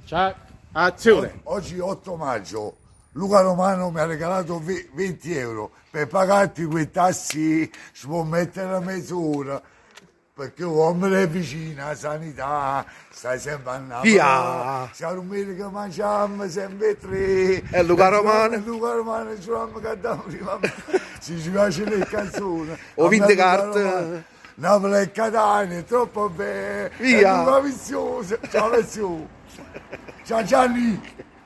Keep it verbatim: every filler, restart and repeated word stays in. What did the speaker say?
Ciao, azione. Oggi otto maggio, Luca Romano mi ha regalato venti euro per pagarti quei tassi, si può mettere la mezz'ora, perché l'uomo è vicino alla sanità, stai sempre andando. Via! Siamo un che mangiamo sempre tre. E Luca Romano? E Luca Romano ci abbiamo cantato prima, si ci piace le canzoni. Ho vinto carte. Napoli e Catania, troppo bene. Via! È Luca Vizioso. Ciao Vizioso. Ciao Gianni.